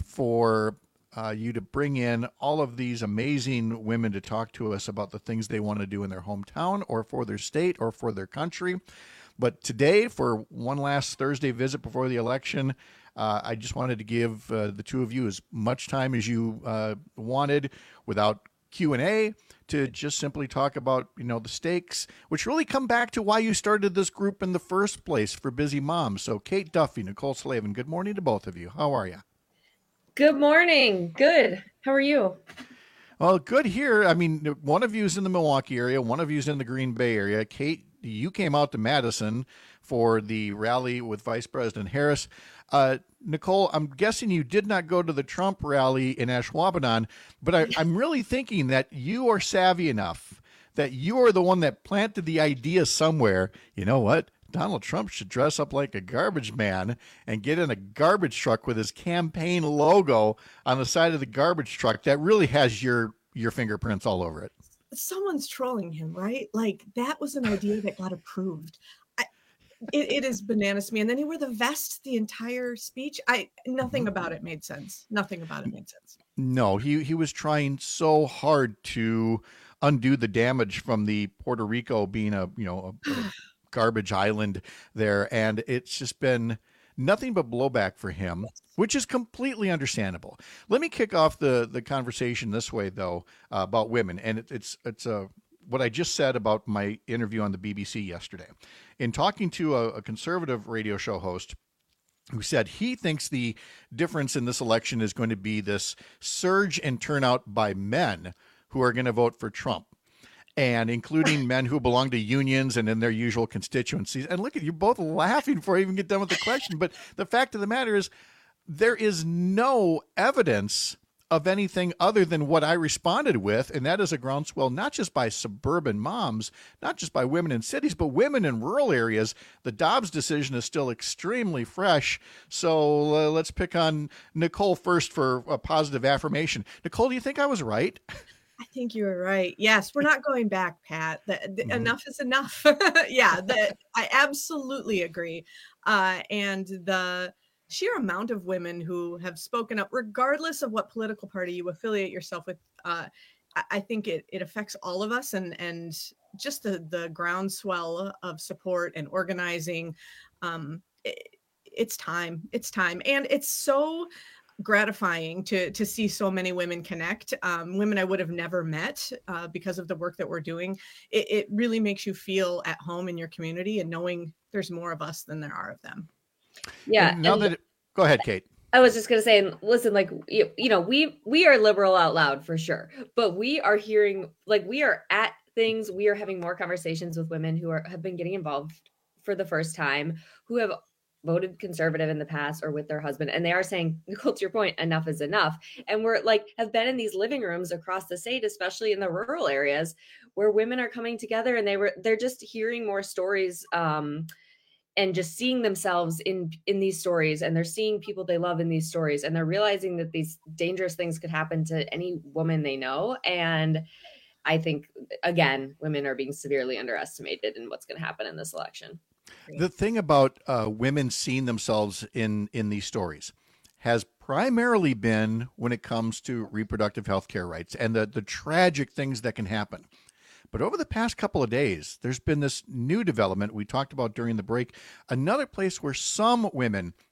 for you to bring in all of these amazing women to talk to us about the things they want to do in their hometown or for their state or for their country. But today, for one last Thursday visit before the election, I just wanted to give the two of you as much time as you wanted without Q&A to just simply talk about, the stakes, which really come back to why you started this group in the first place for busy moms. So Kate Duffy, Nicole Slavin, good morning to both of you. How are you? Good morning. Good. How are you? Well, good here. I mean, one of you is in the Milwaukee area. One of you is in the Green Bay area. Kate, you came out to Madison for the rally with Vice President Harris. Nicole, I'm guessing you did not go to the Trump rally in Ashwaubenon, but I'm really thinking that you are savvy enough that you are the one that planted the idea somewhere. You know what? Donald Trump should dress up like a garbage man and get in a garbage truck with his campaign logo on the side of the garbage truck that really has your fingerprints all over it. Someone's trolling him, right? Like, that was an idea that got approved. It is bananas to me. And then he wore the vest the entire speech. Nothing about it made sense. Nothing about it made sense. No, he was trying so hard to undo the damage from the Puerto Rico being a garbage island there, and it's just been nothing but blowback for him, which is completely understandable. Let me kick off the conversation this way, though, about women, and it's what I just said about my interview on the BBC yesterday. In talking to a conservative radio show host who said he thinks the difference in this election is going to be this surge in turnout by men who are going to vote for Trump, and including men who belong to unions and in their usual constituencies. And look at you both laughing before I even get done with the question. But the fact of the matter is, there is no evidence of anything other than what I responded with, and that is a groundswell not just by suburban moms, not just by women in cities, but women in rural areas. The Dobbs decision is still extremely fresh. So let's pick on Nicole first for a positive affirmation. Nicole, do you think I was right? I think you were right. Yes, we're not going back, Pat. Enough is enough. I absolutely agree. And the sheer amount of women who have spoken up, regardless of what political party you affiliate yourself with, I think it affects all of us, and just the groundswell of support and organizing. It's time. It's time. And it's so gratifying to see so many women connect, women I would have never met because of the work that we're doing. It really makes you feel at home in your community and knowing there's more of us than there are of them. Yeah. Go ahead, Kate. I was just going to say, listen, like, we are liberal out loud for sure, but we are hearing, like, we are at things, we are having more conversations with women who have been getting involved for the first time, who have voted conservative in the past or with their husband. And they are saying, Nicole, to your point, enough is enough. And we're like, have been in these living rooms across the state, especially in the rural areas where women are coming together and they're just hearing more stories, and just seeing themselves in these stories, and they're seeing people they love in these stories, and they're realizing that these dangerous things could happen to any woman they know. And I think, again, women are being severely underestimated in what's going to happen in this election. The thing about women seeing themselves in these stories has primarily been when it comes to reproductive health care rights and the tragic things that can happen. But over the past couple of days, there's been this new development we talked about during the break, another place where some women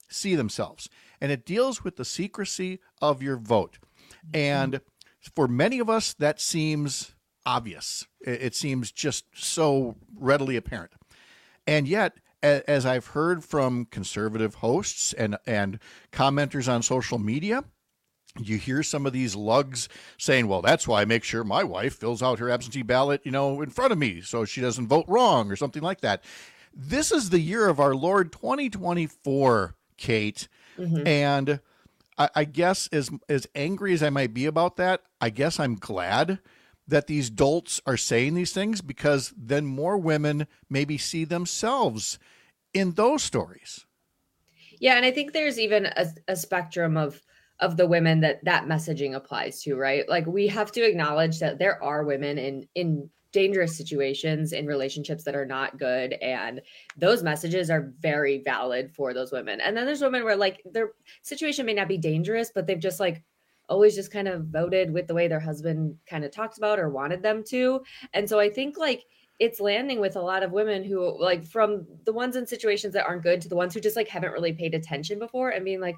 see themselves. And it deals with the secrecy of your vote. And for many of us, that seems obvious. It seems just so readily apparent. And yet, as I've heard from conservative hosts and commenters on social media, you hear some of these lugs saying, well, that's why I make sure my wife fills out her absentee ballot, in front of me so she doesn't vote wrong or something like that. This is the year of our Lord 2024, Kate. Mm-hmm. And I guess as angry as I might be about that, I guess I'm glad that these dolts are saying these things, because then more women maybe see themselves in those stories. Yeah. And I think there's even a spectrum of the women that messaging applies to, right? Like, we have to acknowledge that there are women in dangerous situations, in relationships that are not good. And those messages are very valid for those women. And then there's women where, like, their situation may not be dangerous, but they've just, like, always just kind of voted with the way their husband kind of talks about or wanted them to. And so I think, like, it's landing with a lot of women who, like, from the ones in situations that aren't good to the ones who just, like, haven't really paid attention before, and being like,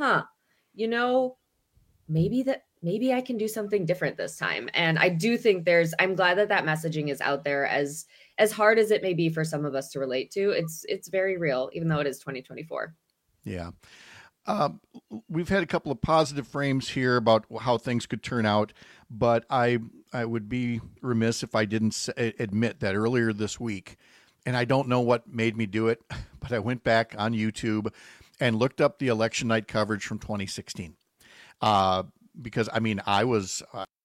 maybe I can do something different this time. And I do think I'm glad that messaging is out there, as hard as it may be for some of us to relate to. It's very real, even though it is 2024. Yeah. We've had a couple of positive frames here about how things could turn out, but I would be remiss if I didn't admit that earlier this week, and I don't know what made me do it, but I went back on YouTube and looked up the election night coverage from 2016. Because I was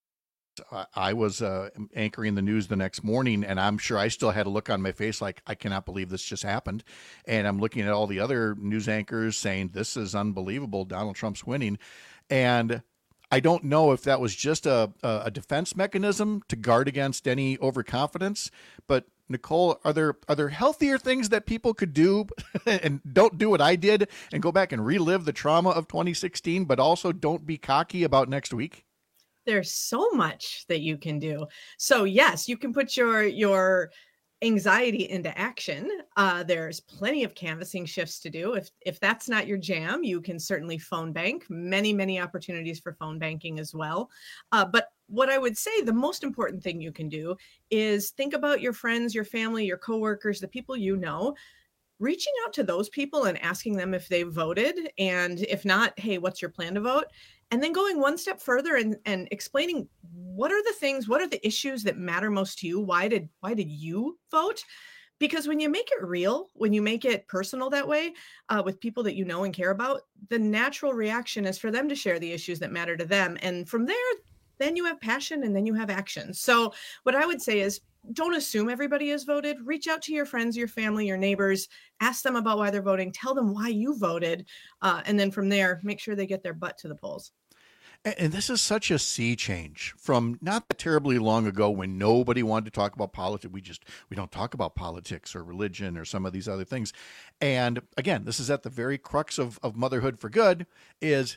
anchoring the news the next morning, and I'm sure I still had a look on my face like, I cannot believe this just happened. And I'm looking at all the other news anchors saying, this is unbelievable, Donald Trump's winning. And I don't know if that was just a defense mechanism to guard against any overconfidence, but Nicole, are there healthier things that people could do and don't do what I did and go back and relive the trauma of 2016, but also don't be cocky about next week? There's so much that you can do. So yes, you can put your anxiety into action. There's plenty of canvassing shifts to do. If that's not your jam, you can certainly phone bank. Many opportunities for phone banking as well. But what I would say, the most important thing you can do is think about your friends, your family, your coworkers, the people you know, reaching out to those people and asking them if they voted. And if not, hey, what's your plan to vote? And then going one step further and explaining what are the issues that matter most to you? Why did you vote? Because when you make it real, when you make it personal that way, with people that you know and care about, the natural reaction is for them to share the issues that matter to them. And from there, then you have passion and then you have action. So what I would say is, don't assume everybody has voted. Reach out to your friends, your family, your neighbors, ask them about why they're voting, tell them why you voted. And then from there, make sure they get their butt to the polls. And this is such a sea change from not terribly long ago when nobody wanted to talk about politics. We don't talk about politics or religion or some of these other things. And again, this is at the very crux of Motherhood for Good is,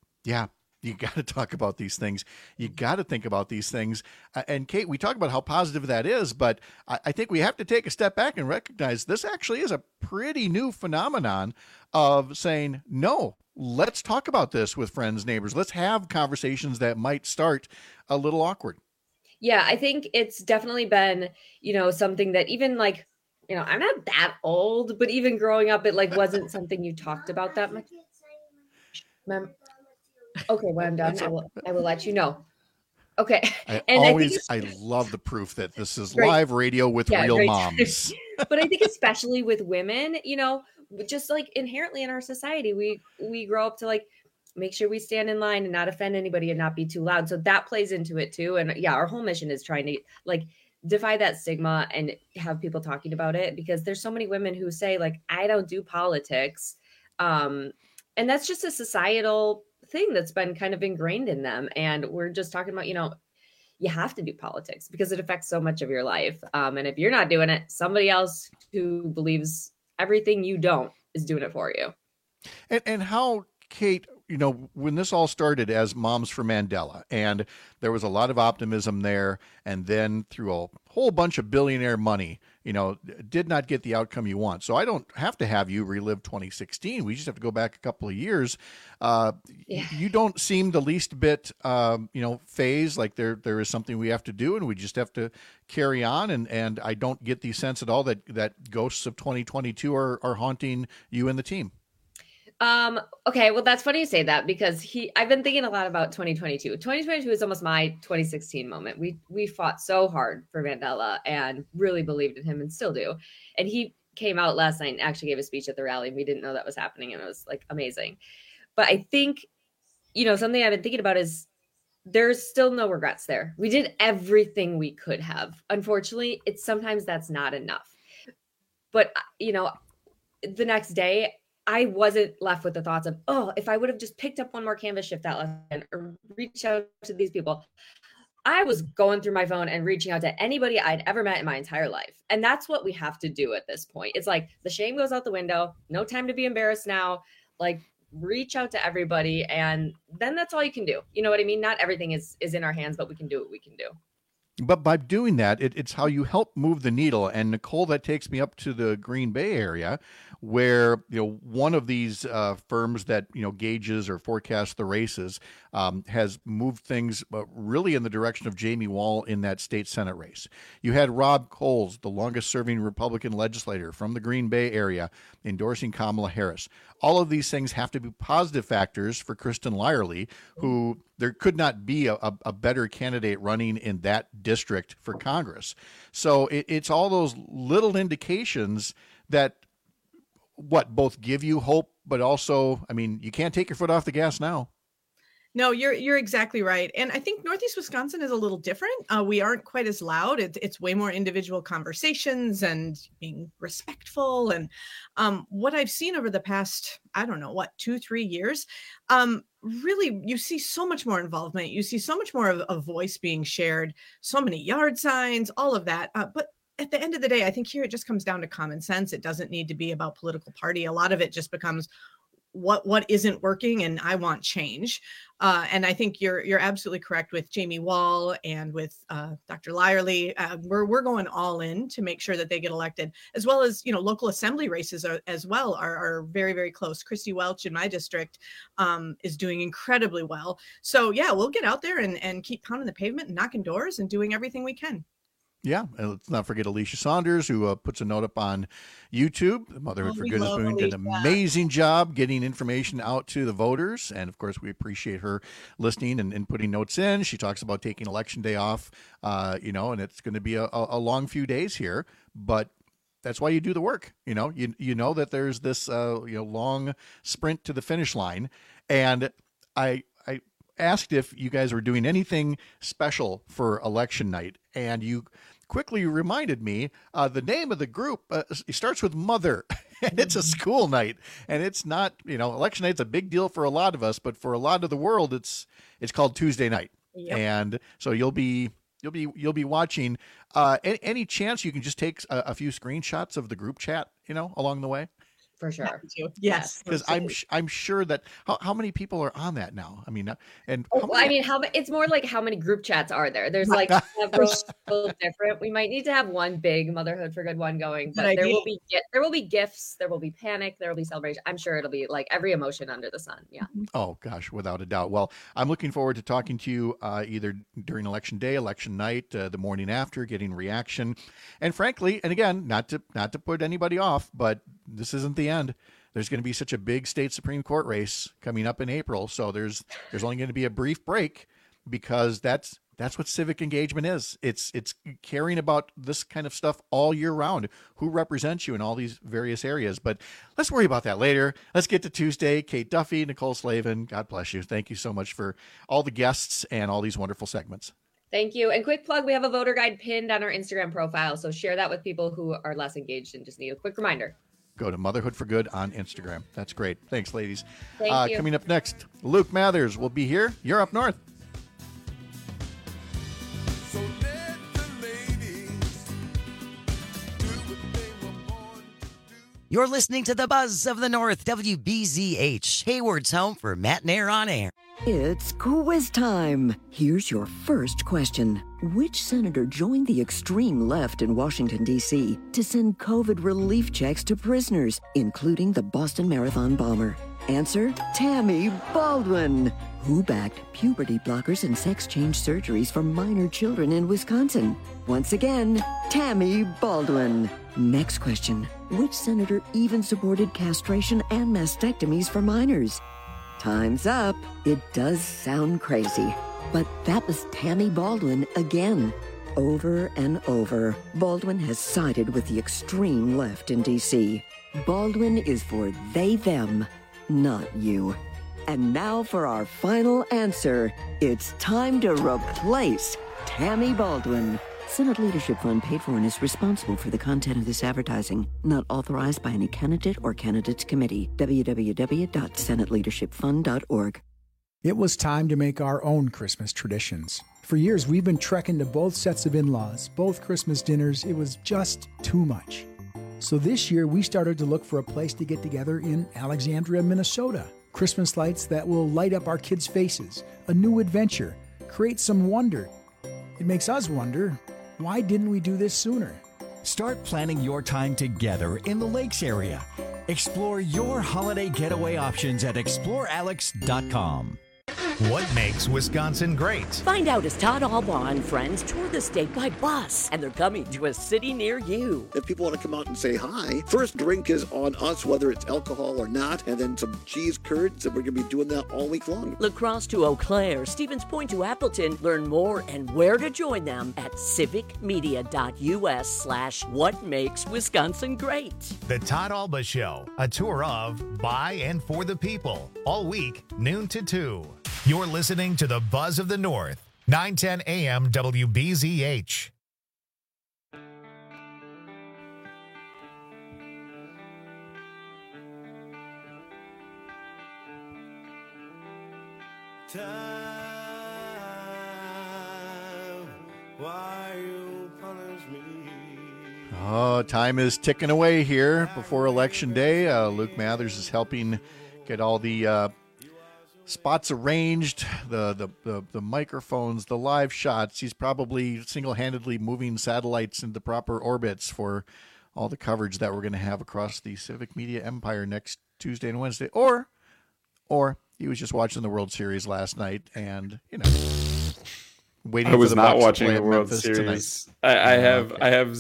you got to talk about these things. You got to think about these things. And Kate, we talk about how positive that is, but I think we have to take a step back and recognize this actually is a pretty new phenomenon of saying, no, let's talk about this with friends, neighbors. Let's have conversations that might start a little awkward. Yeah, I think it's definitely been, something that even like, I'm not that old, but even growing up, it like wasn't something you talked about that much. Okay, when I'm done, I will let you know. Okay. I love the proof that this is live radio with real moms. But I think especially with women, just like inherently in our society, we grow up to like make sure we stand in line and not offend anybody and not be too loud. So that plays into it too. And yeah, our whole mission is trying to like defy that stigma and have people talking about it, because there's so many women who say like, I don't do politics. And that's just a societal thing that's been kind of ingrained in them. And we're just talking about, you have to do politics because it affects so much of your life. And if you're not doing it, somebody else who believes everything you don't is doing it for you. And how, Kate, when this all started as Moms for Mandela, and there was a lot of optimism there, and then through a whole bunch of billionaire money, did not get the outcome you want. So I don't have to have you relive 2016. We just have to go back a couple of years. You don't seem the least bit, phased, like there is something we have to do, and we just have to carry on. And I don't get the sense at all that ghosts of 2022 are haunting you and the team. Okay, well, that's funny you say that, because I've been thinking a lot about 2022. 2022 is almost my 2016 moment. We fought so hard for Mandela and really believed in him and still do. And he came out last night and actually gave a speech at the rally, and we didn't know that was happening, and it was like amazing. But I think, something I've been thinking about is there's still no regrets there. We did everything we could have. Unfortunately, sometimes that's not enough. But, the next day, I wasn't left with the thoughts of, if I would have just picked up one more canvas shift that lesson or reached out to these people. I was going through my phone and reaching out to anybody I'd ever met in my entire life. And that's what we have to do at this point. It's like the shame goes out the window. No time to be embarrassed now. Like, reach out to everybody. And then that's all you can do. You know what I mean? Not everything is in our hands, but we can do what we can do. But by doing that, it's how you help move the needle. And Nicole, that takes me up to the Green Bay area, where one of these firms that gauges or forecasts the races has moved things really in the direction of Jamie Wall in that state Senate race. You had Rob Coles, the longest-serving Republican legislator from the Green Bay area, endorsing Kamala Harris. All of these things have to be positive factors for Kristen Lyerly, who there could not be a better candidate running in that district for Congress. So it's all those little indications that both give you hope, but also, you can't take your foot off the gas now. No, you're exactly right. And I think Northeast Wisconsin is a little different. We aren't quite as loud. It's way more individual conversations and being respectful. And what I've seen over the past, 2-3 years, really, you see so much more involvement. You see so much more of a voice being shared, so many yard signs, all of that. But at the end of the day, I think here it just comes down to common sense. It doesn't need to be about political party. A lot of it just becomes what isn't working, and I want change. And I think you're absolutely correct with Jamie Wall and with Dr. Lyerly. We're going all in to make sure that they get elected, as well as local assembly races are very, very close. Christy Welch in my district is doing incredibly well. So yeah, we'll get out there and keep pounding the pavement and knocking doors and doing everything we can. Yeah, and let's not forget Alicia Saunders, who puts a note up on YouTube. Motherhood for Good is doing an amazing job getting information out to the voters. And, of course, we appreciate her listening and putting notes in. She talks about taking Election Day off, and it's going to be a long few days here. But that's why you do the work. You know that there's this, long sprint to the finish line. And I asked if you guys were doing anything special for election night, and you quickly reminded me the name of the group starts with Mother, and it's a school night, and it's not, election night's a big deal for a lot of us, but for a lot of the world, it's called Tuesday night. Yep. And so you'll be watching. Any chance you can just take a few screenshots of the group chat, along the way? For sure. Yes. Because I'm sure that how many people are on that now? It's more like how many group chats are there? There's like several different. We might need to have one big Motherhood for Good one going, but there will be gifts, there will be panic, there will be celebration. I'm sure it'll be like every emotion under the sun. Yeah. Oh gosh, without a doubt. Well, I'm looking forward to talking to you either during election day, election night, the morning after, getting reaction, and frankly, and again, not to put anybody off, but this isn't the end. There's going to be such a big state Supreme Court race coming up in April, so there's only going to be a brief break, because that's what civic engagement is. It's caring about this kind of stuff all year round. Who represents you in all these various areas? But let's worry about that later. Let's get to Tuesday. Kate Duffy, Nicole Slavin, God bless you. Thank you so much for all the guests and all these wonderful segments. Thank you. And quick plug, we have a voter guide pinned on our Instagram profile, so share that with people who are less engaged and just need a quick reminder. Go to Motherhood for Good on Instagram. That's great. Thanks, ladies. Thank you. Coming up next, Luke Mathers will be here. You're up north. Your You're listening to the Buzz of the North, WBZH, Hayward's home for Matt and Air on Air. It's quiz time. Here's your first question. Which senator joined the extreme left in Washington, D.C. to send COVID relief checks to prisoners, including the Boston Marathon bomber? Answer, Tammy Baldwin. Who backed puberty blockers and sex change surgeries for minor children in Wisconsin? Once again, Tammy Baldwin. Next question. Which senator even supported castration and mastectomies for minors? Time's up. It does sound crazy, but that was Tammy Baldwin again. Over and over, Baldwin has sided with the extreme left in D.C. Baldwin is for they, them, not you. And now for our final answer. It's time to replace Tammy Baldwin. Senate Leadership Fund paid for and is responsible for the content of this advertising. Not authorized by any candidate or candidates committee. www.senateleadershipfund.org. It was time to make our own Christmas traditions. For years, we've been trekking to both sets of in-laws, both Christmas dinners. It was just too much. So this year, we started to look for a place to get together in Alexandria, Minnesota. Christmas lights that will light up our kids' faces. A new adventure. Create some wonder. It makes us wonder, why didn't we do this sooner? Start planning your time together in the Lakes area. Explore your holiday getaway options at explorealex.com. What makes Wisconsin great? Find out as Todd Albaugh and friends tour the state by bus, and they're coming to a city near you. If people want to come out and say hi, first drink is on us, whether it's alcohol or not, and then some cheese curds, and we're going to be doing that all week long. La Crosse to Eau Claire, Stevens Point to Appleton. Learn more and where to join them at civicmedia.us/what makes Wisconsin great. The Todd Alba Show, a tour of, by, and for the people, all week, noon to 2. You're listening to the Buzz of the North, 910 AM WBZH. Oh, time is ticking away here before Election Day. Luke Mathers is helping get all the spots arranged, the microphones, the live shots. He's probably single-handedly moving satellites into proper orbits for all the coverage that we're going to have across the civic media empire next Tuesday and Wednesday. Or he was just watching the World Series last night and, waiting. I was for the not Bucs to watching play the at World Memphis Series. tonight. I have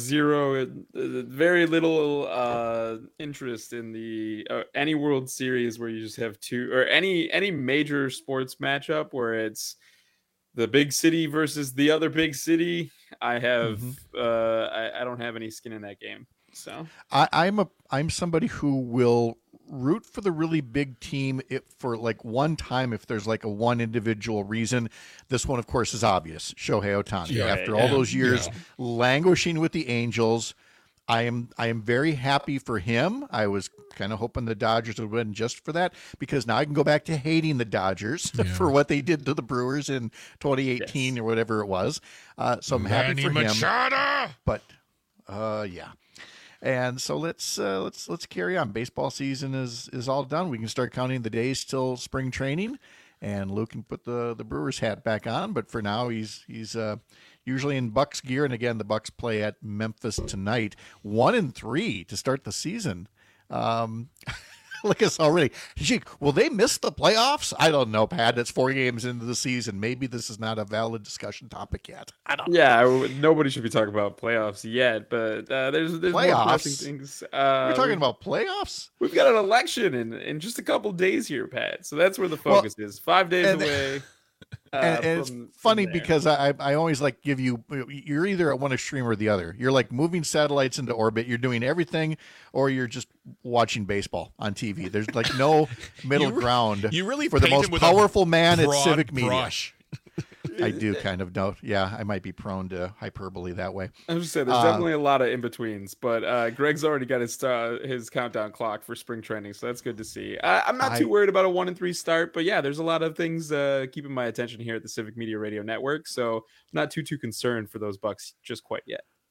very little interest in the any World Series where you just have two, or any major sports matchup where it's the big city versus the other big city. I have I don't have any skin in that game. So I'm somebody who will root for the really big team for like one time if there's like a one individual reason. This one, of course, is obvious. Shohei Ohtani. After all those years languishing with the Angels, I am very happy for him. I was kind of hoping the Dodgers would win just for that, because now I can go back to hating the Dodgers for what they did to the Brewers in 2018 or whatever it was. So I'm happy for him. But yeah. And so let's carry on. Baseball season is all done. We can start counting the days till spring training, and Luke can put the Brewers hat back on. But for now, he's usually in Bucs gear. And again, the Bucs play at Memphis tonight, 1-3 to start the season. Look at us already. Will they miss the playoffs? I don't know, Pat. It's 4 games into the season. Maybe this is not a valid discussion topic yet. I don't know. Yeah, nobody should be talking about playoffs yet, but there's more pressing things. We're talking about playoffs? We've got an election in just a couple days here, Pat. So that's where the focus is. 5 days away. And it's funny because I always like give you, you're either at one extreme or the other. You're like moving satellites into orbit. You're doing everything, or you're just watching baseball on TV. There's like no middle ground. You really for the paint most him with powerful a man at broad civic media. brush. I do kind of know. Yeah, I might be prone to hyperbole that way. I was just saying, there's definitely a lot of in-betweens, but Greg's already got his countdown clock for spring training, so that's good to see. I'm not too worried about a 1-3 start, but yeah, there's a lot of things keeping my attention here at the Civic Media Radio Network, so not too concerned for those Bucs just quite yet.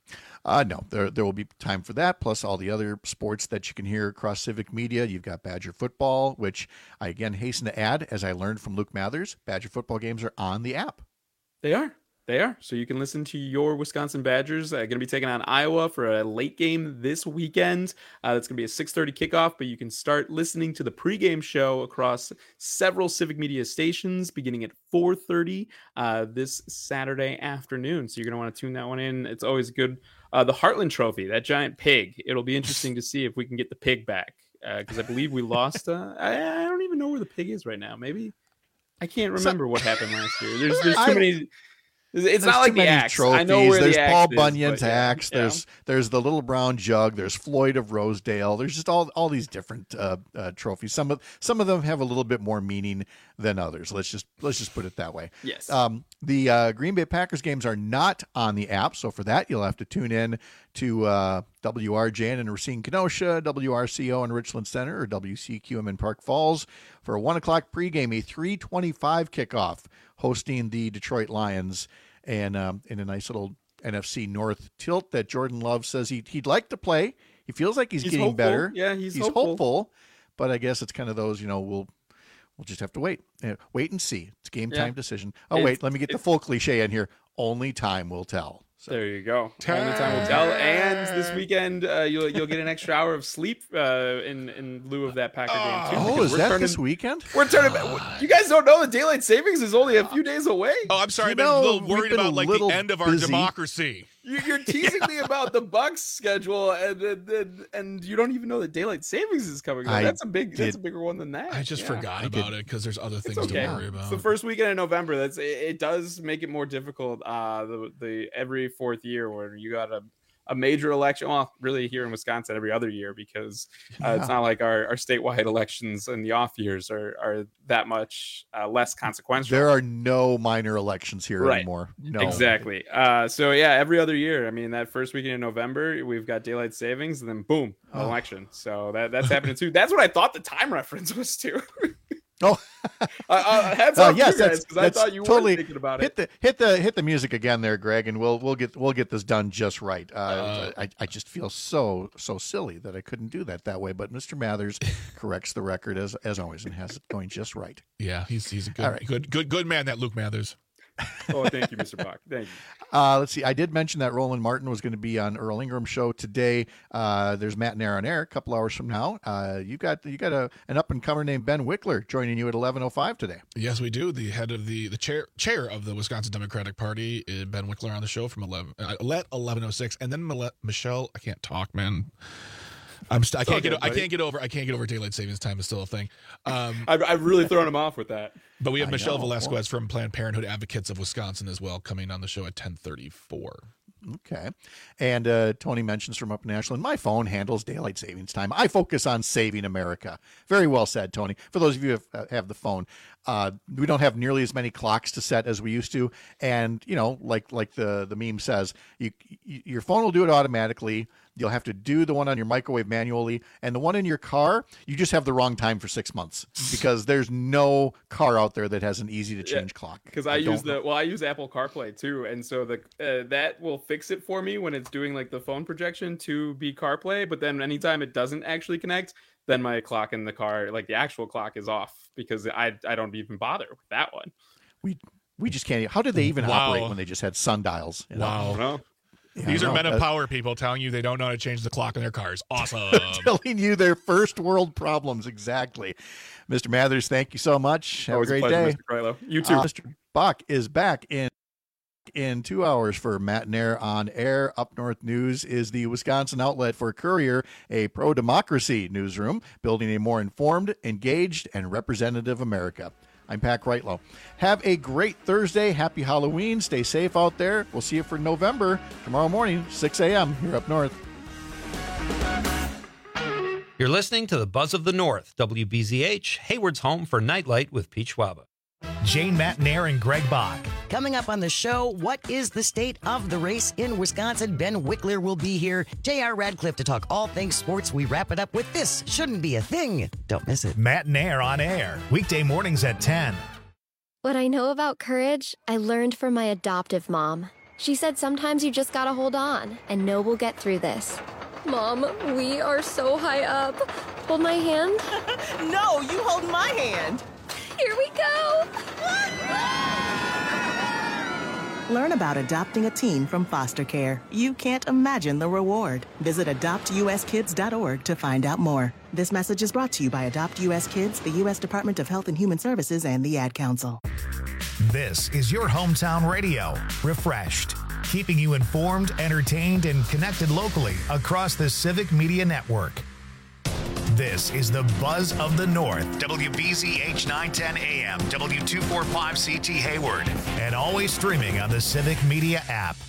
No, there will be time for that, plus all the other sports that you can hear across Civic Media. You've got Badger football, which I again hasten to add, as I learned from Luke Mathers, Badger football games are on the app. They are. So you can listen to your Wisconsin Badgers. Going to be taking on Iowa for a late game this weekend. That's going to be a 6:30 kickoff, but you can start listening to the pregame show across several Civic Media stations beginning at 4:30 this Saturday afternoon. So you're going to want to tune that one in. It's always good. The Heartland Trophy, that giant pig. It'll be interesting to see if we can get the pig back because I believe we lost. I don't even know where the pig is right now. Maybe I can't remember what happened last year. There's too many. It's not like the axe. Trophies. I know where there's the axe Paul is, Bunyan's but axe. There's the little brown jug. There's Floyd of Rosedale. There's just all these different trophies. Some of them have a little bit more meaning than others. Let's just put it that way. Yes. The Green Bay Packers games are not on the app, so for that you'll have to tune in to WRJN in Racine, Kenosha, WRCO in Richland Center, or WCQM in Park Falls for a 1 o'clock pregame, a 3:25 kickoff, hosting the Detroit Lions, and in a nice little NFC North tilt that Jordan Love says he'd like to play. He feels like he's getting hopeful. better. Yeah, he's hopeful, but I guess it's kind of those, we'll just have to wait and see. It's game time decision. Wait, let me get the full cliche in here. Only time will tell. So. There you go. Only time will tell. And this weekend, you'll get an extra hour of sleep in lieu of that Packer game too. Oh, is that this weekend? We're turning. You guys don't know the daylight savings is only a few days away. Oh, I'm sorry. I've been a little worried about the end of our democracy. You're teasing me about the Bucks schedule, and you don't even know that daylight savings is coming. That's a bigger one than that. I just forgot about it because there's other things to worry about. It's the first weekend in November. It does make it more difficult. The every fourth year where you got a major election. Well, really here in Wisconsin every other year because it's not like our statewide elections in the off years are that much less consequential. There are no minor elections here anymore. No. Exactly. So yeah, every other year. I mean, that first weekend in November, we've got daylight savings, and then boom, election. So that's happening too. That's what I thought the time reference was too. Oh, hats off yes, you guys, because I thought you totally were thinking about it. Hit the music again there, Greg, and we'll get this done just right. I just feel so silly that I couldn't do that way, but Mr. Mathers corrects the record as always and has it going just right. Yeah, he's a good man, that Luke Mathers. Oh, thank you, Mr. Bach. Thank you. Let's see. I did mention that Roland Martin was going to be on Earl Ingram's show today. There's Matt Nair on air a couple hours from now. You got an up and comer named Ben Wickler joining you at 11:05 today. Yes, we do. The head of the chair of the Wisconsin Democratic Party, Ben Wickler, on the show from 11:06, and then Michelle. I can't talk, man. I can't get over daylight savings time is still a thing. I've really thrown him off with that. But we have Michelle Velasquez from Planned Parenthood Advocates of Wisconsin as well coming on the show at 10:34. Okay. And Tony mentions from up in Ashland, my phone handles daylight savings time. I focus on saving America. Very well said, Tony. For those of you who have the phone, we don't have nearly as many clocks to set as we used to. And, like the meme says, your phone will do it automatically. You'll have to do the one on your microwave manually, and the one in your car, you just have the wrong time for 6 months because there's no car out there that has an easy to change clock. Because I use Apple CarPlay too, and so that will fix it for me when it's doing like the phone projection to be CarPlay. But then anytime it doesn't actually connect, then my clock in the car, like the actual clock, is off because I don't even bother with that one. We just can't. How did they even operate when they just had sundials? Wow. Yeah, These are men of power people telling you they don't know how to change the clock in their cars. Awesome. Telling you their first world problems. Exactly. Mr. Mathers, thank you so much. Have a great day. Mr. Carlo. You too. Mr. Bach is back in 2 hours for Matt Nair on air. Up North News is the Wisconsin outlet for Courier, a pro-democracy newsroom, building a more informed, engaged, and representative America. I'm Pat Kreitlow. Have a great Thursday. Happy Halloween. Stay safe out there. We'll see you for November tomorrow morning, 6 a.m. here up north. You're listening to the Buzz of the North, WBZH, Hayward's home for Nightlight with Pete Schwaba. Jane, Matt Nair, and Greg Bach. Coming up on the show, what is the state of the race in Wisconsin? Ben Wickler will be here. J.R. Radcliffe to talk all things sports. We wrap it up with This Shouldn't Be a Thing. Don't miss it. Matt Nair on air, weekday mornings at 10. What I know about courage, I learned from my adoptive mom. She said sometimes you just gotta hold on and know we'll get through this. Mom, we are so high up. Hold my hand. No, you hold my hand. Here we go. Learn about adopting a teen from foster care. You can't imagine the reward. Visit adoptuskids.org to find out more. This message is brought to you by Adopt US Kids, the U.S. Department of Health and Human Services, and the Ad Council. This is your hometown radio, refreshed, keeping you informed, entertained, and connected locally across the Civic Media Network. This is the Buzz of the North, WBZH 910 AM, W245CT Hayward, and always streaming on the Civic Media app.